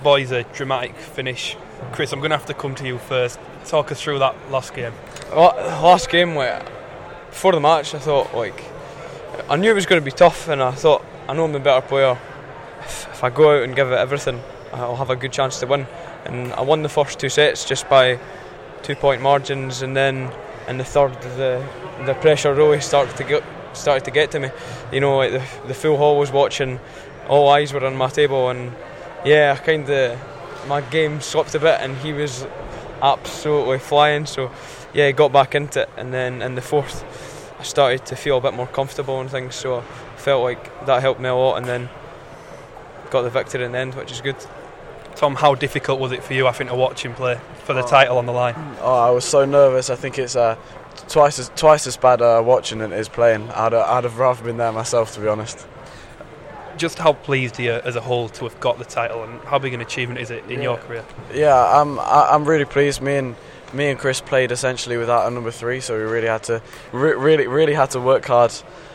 Boys, a dramatic finish. Chris, I'm going to have to come to you first. Talk us through that last game. Last game, before the match, I thought, I knew it was going to be tough, and I thought, I know I'm a better player. If I go out and give it everything, I'll have a good chance to win. And I won the first 2 sets just by 2-point margins, and then in the third, the pressure really started to get to me. The full hall was watching, all eyes were on my table, and my game slipped a bit, and he was absolutely flying. So he got back into it, and then in the fourth I started to feel a bit more comfortable and things, so I felt like that helped me a lot, and then got the victory in the end, which is good. Tom, how difficult was it for you having to watch him play for the title on the line? I was so nervous. I think it's twice as bad watching than it is playing. I'd have rather been there myself, to be honest. Just how pleased are you as a whole to have got the title, and how big an achievement is it in your career? Yeah, I'm really pleased. Me and Chris played essentially without a number 3, so we really had to really had to work hard.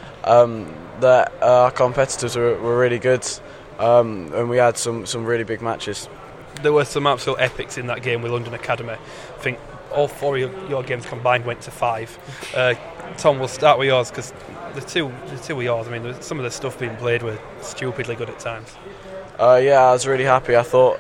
Our competitors were really good, and we had some really big matches. There were some absolute epics in that game with London Academy. I think all 4 of your games combined went to 5. Tom, we'll start with yours, because the two were yours. I mean, some of the stuff being played were stupidly good at times. I was really happy. I thought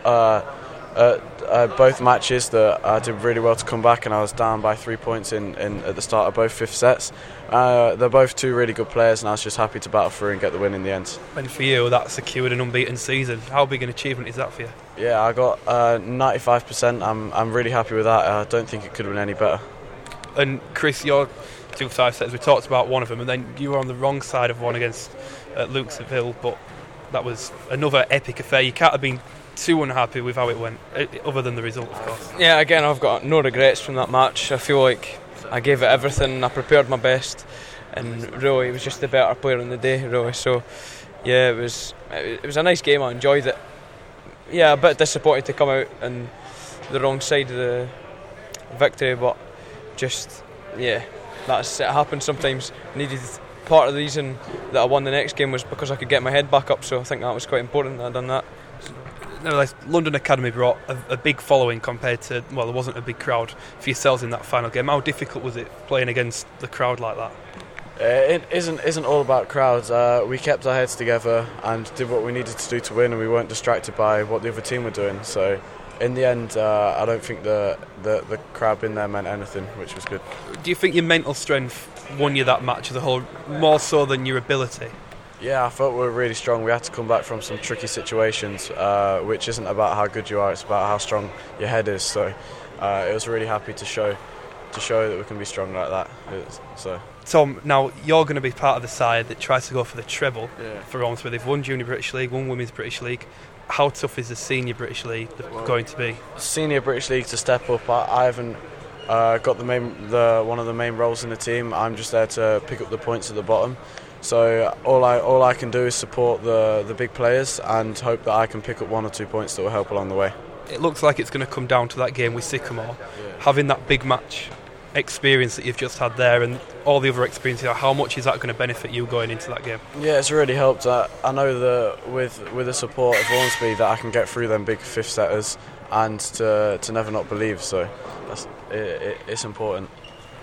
both matches that I did really well to come back, and I was down by 3 points at the start of both fifth sets. They're both 2 really good players, and I was just happy to battle through and get the win in the end. And for you, that secured an unbeaten season. How big an achievement is that for you? Yeah, I got 95%. I'm really happy with that. I don't think it could have been any better. And Chris, your 2 5 sets, we talked about one of them, and then you were on the wrong side of one against Luke Seville, but that was another epic affair. You can't have been too unhappy with how it went, other than the result, of course. Yeah, again, I've got no regrets from that match. I feel like I gave it everything, I prepared my best, and really it was just the better player on the day, really. So yeah, it was a nice game. I enjoyed it. Yeah, a bit disappointed to come out on the wrong side of the victory, but just, it happens sometimes. Part of the reason that I won the next game was because I could get my head back up, so I think that was quite important that I'd done that. Nevertheless, London Academy brought a big following compared to, there wasn't a big crowd for yourselves in that final game. How difficult was it playing against the crowd like that? It isn't all about crowds. We kept our heads together and did what we needed to do to win, and we weren't distracted by what the other team were doing. So in the end, I don't think the crowd in there meant anything, which was good. Do you think your mental strength won you that match as a whole, more so than your ability? Yeah, I felt we were really strong. We had to come back from some tricky situations, which isn't about how good you are, it's about how strong your head is. So it was really happy to show that we can be strong like that. Tom, now you're going to be part of the side that tries to go for the treble for Ormsby. They've won Junior British League, won Women's British League. How tough is the Senior British League going to be? Senior British League to step up. I haven't got one of the main roles in the team. I'm just there to pick up the points at the bottom. So all I can do is support the big players and hope that I can pick up 1 or 2 points that will help along the way. It looks like it's going to come down to that game with Sycamore. Having that big match experience that you've just had there and all the other experiences, how much is that going to benefit you going into that game? Yeah, it's really helped. I know that with the support of Ormsby that I can get through them big fifth setters and to never not believe, so it's important.